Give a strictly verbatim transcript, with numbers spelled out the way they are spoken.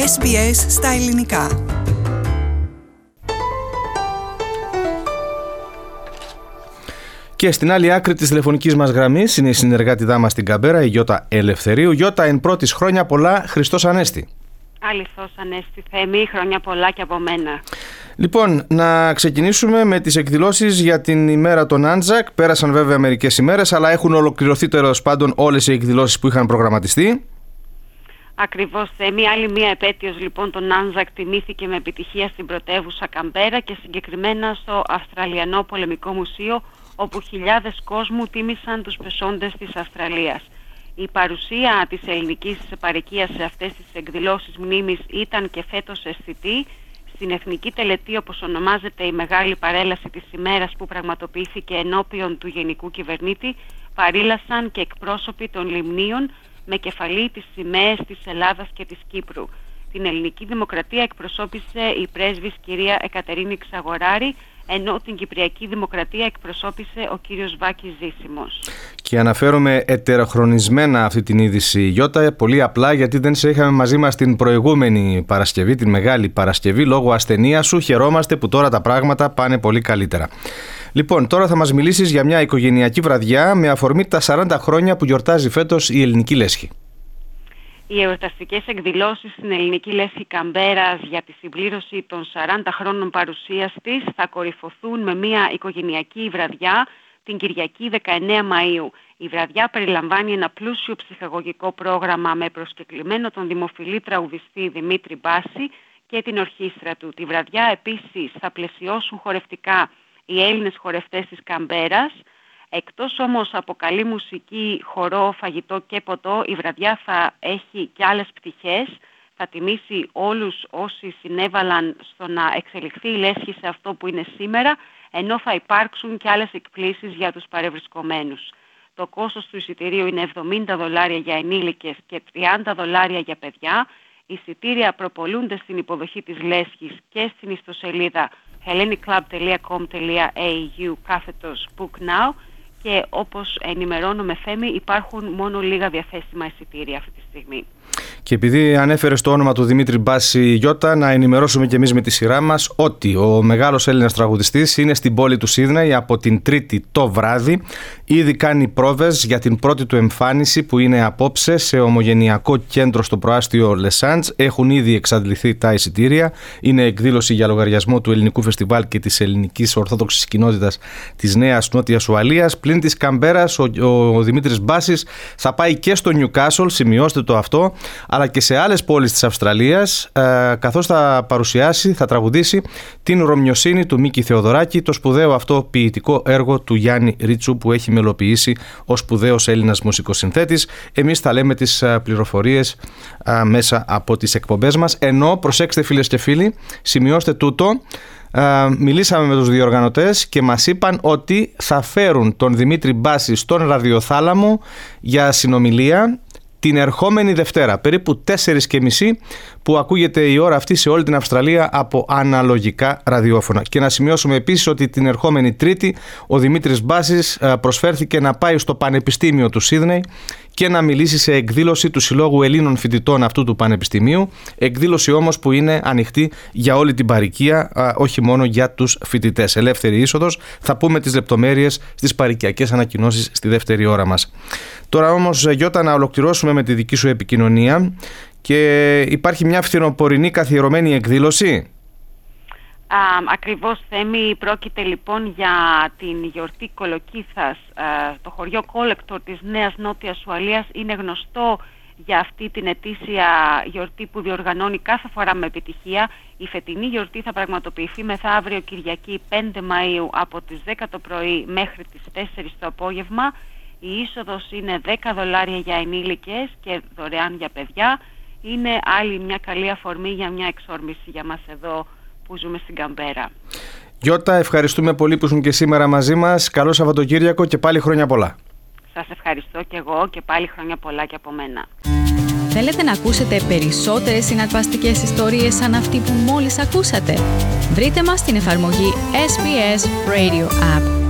Ες Μπι Ες στα ελληνικά. Και στην άλλη άκρη της τηλεφωνικής μας γραμμής είναι η συνεργάτηδά μας στην Καμπέρα, η Γιώτα Ελευθερίου. Γιώτα, εν πρώτης, χρόνια πολλά, Χριστός Ανέστη. Αληθώς Ανέστη Θέμη, χρόνια πολλά και από μένα. Λοιπόν, να ξεκινήσουμε με τις εκδηλώσεις για την ημέρα των Άντζακ. Πέρασαν βέβαια μερικές ημέρες, αλλά έχουν ολοκληρωθεί τέλος πάντων όλες οι εκδηλώσεις που είχαν προγραμματιστεί. Ακριβώς, Θέμη. Άλλη μία επέτειος λοιπόν των Άντζακ τιμήθηκε με επιτυχία στην πρωτεύουσα Καμπέρα και συγκεκριμένα στο Αυστραλιανό Πολεμικό Μουσείο, όπου χιλιάδες κόσμου τίμησαν τους πεσόντες της Αυστραλίας. Η παρουσία της ελληνικής παροικίας σε αυτές τις εκδηλώσεις μνήμης ήταν και φέτος αισθητή. Στην Εθνική Τελετή, όπως ονομάζεται η μεγάλη παρέλαση της ημέρας που πραγματοποιήθηκε ενώπιον του Γενικού Κυβερνήτη, παρήλασαν και εκπρόσωποι των λιμνίων με κεφαλή τις σημαίες της Ελλάδας και της Κύπρου. Την ελληνική δημοκρατία εκπροσώπησε η πρέσβης κυρία Εκατερίνη Ξαγοράρη, ενώ την Κυπριακή Δημοκρατία εκπροσώπησε ο κύριος Βάκης Ζήσιμος. Και αναφέρομαι ετεροχρονισμένα αυτή την είδηση, Γιώτα, πολύ απλά γιατί δεν σε είχαμε μαζί μας την προηγούμενη Παρασκευή, την Μεγάλη Παρασκευή, λόγω ασθενείας σου. Χαιρόμαστε που τώρα τα πράγματα πάνε πολύ καλύτερα. Λοιπόν, τώρα θα μας μιλήσεις για μια οικογενειακή βραδιά με αφορμή τα σαράντα χρόνια που γιορτάζει φέτος η Ελληνική Λέσχη. Οι εορταστικές εκδηλώσεις στην Ελληνική Λέσχη Καμπέρας για τη συμπλήρωση των σαράντα χρόνων παρουσίας της θα κορυφωθούν με μια οικογενειακή βραδιά την Κυριακή δεκαεννέα Μαΐου. Η βραδιά περιλαμβάνει ένα πλούσιο ψυχαγωγικό πρόγραμμα με προσκεκλημένο τον δημοφιλή τραγουδιστή Δημήτρη Μπάση και την ορχήστρα του. Τη βραδιά επίσης θα πλαισιώσουν χορευτικά οι Έλληνες χορευτές της Καμπέρας. Εκτός όμως από καλή μουσική, χορό, φαγητό και ποτό, η βραδιά θα έχει και άλλες πτυχές. Θα τιμήσει όλους όσοι συνέβαλαν στο να εξελιχθεί η Λέσχη σε αυτό που είναι σήμερα, ενώ θα υπάρξουν και άλλες εκπλήσεις για τους παρευρισκομένους. Το κόστος του εισιτηρίου είναι εβδομήντα δολάρια για ενήλικες και τριάντα δολάρια για παιδιά. Οι εισιτήρια προπολούνται στην υποδοχή της Λέσχης και στην ιστοσελίδα helleniclub τελεία com τελεία έι γιου κάθετος book now. Και όπως ενημερώνουμε, Θέμη, υπάρχουν μόνο λίγα διαθέσιμα εισιτήρια αυτή τη στιγμή. Και επειδή ανέφερες το όνομα του Δημήτρη Μπάση, Γιώτα, να ενημερώσουμε και εμείς με τη σειρά μας ότι ο μεγάλος Έλληνας τραγουδιστής είναι στην πόλη του Σίδνεϊ από την Τρίτη το βράδυ. Ήδη κάνει πρόβες για την πρώτη του εμφάνιση που είναι απόψε σε ομογενειακό κέντρο στο προάστιο Λεσάντζ. Έχουν ήδη εξαντληθεί τα εισιτήρια. Είναι εκδήλωση για λογαριασμό του Ελληνικού Φεστιβάλ και της Ελληνικής Ορθόδοξης Κοινότητας της Νέας Νότιας Ουαλίας. Πλην της Καμπέρας, ο, ο Δημήτρης Μπάσης θα πάει και στο Νιουκάσολ, σημειώστε το αυτό, αλλά και σε άλλες πόλεις της Αυστραλίας, ε, καθώς θα παρουσιάσει, θα τραγουδήσει την Ρωμιοσύνη του Μίκη Θεοδωράκη, το σπουδαίο αυτό ποιητικό έργο του Γιάννη Ρίτσου που έχει μελοποιήσει ο σπουδαίος Έλληνας μουσικοσυνθέτης. Εμείς θα λέμε τις πληροφορίες ε, μέσα από τις εκπομπές μας, ενώ προσέξτε φίλες και φίλοι, σημειώστε τούτο. Uh, μιλήσαμε με τους διοργανωτές και μας είπαν ότι θα φέρουν τον Δημήτρη Μπάση στον ραδιοθάλαμο για συνομιλία την ερχόμενη Δευτέρα, περίπου τέσσερις και μισή, που ακούγεται η ώρα αυτή σε όλη την Αυστραλία από αναλογικά ραδιόφωνα. Και να σημειώσουμε επίσης ότι την ερχόμενη Τρίτη ο Δημήτρης Μπάσης προσφέρθηκε να πάει στο Πανεπιστήμιο του Σίδνεϊ και να μιλήσει σε εκδήλωση του Συλλόγου Ελλήνων Φοιτητών αυτού του Πανεπιστημίου. Εκδήλωση όμως που είναι ανοιχτή για όλη την παροικία, όχι μόνο για τους φοιτητές. Ελεύθερη είσοδος. Θα πούμε τις λεπτομέρειες στις παροικιακές ανακοινώσεις στη δεύτερη ώρα μας. Τώρα όμως, Γιώτα, να ολοκληρώσουμε με τη δική σου επικοινωνία. Και υπάρχει μια φθινοπορεινή καθιερωμένη εκδήλωση. Α, ακριβώς, Θέμη, πρόκειται λοιπόν για την γιορτή Κολοκύθας. Α, το χωριό Κόλεκτορ της Νέας Νότιας Ουαλίας είναι γνωστό για αυτή την ετήσια γιορτή που διοργανώνει κάθε φορά με επιτυχία. Η φετινή γιορτή θα πραγματοποιηθεί μεθαύριο Κυριακή πέντε Μαΐου από τις δέκα το πρωί μέχρι τις τέσσερις το απόγευμα. Η είσοδος είναι δέκα δολάρια για ενήλικες και δωρεάν για παιδιά. Είναι άλλη μια καλή αφορμή για μια εξόρμηση για μας εδώ που ζούμε στην Καμπέρα. Γιώτα, ευχαριστούμε πολύ που ήσουν και σήμερα μαζί μας. Καλό Σαββατοκύριακο και πάλι χρόνια πολλά. Σας ευχαριστώ και εγώ και πάλι χρόνια πολλά και από μένα. Θέλετε να ακούσετε περισσότερες συναρπαστικές ιστορίες σαν αυτή που μόλις ακούσατε? Βρείτε μας στην εφαρμογή Ες Μπι Ες Radio App.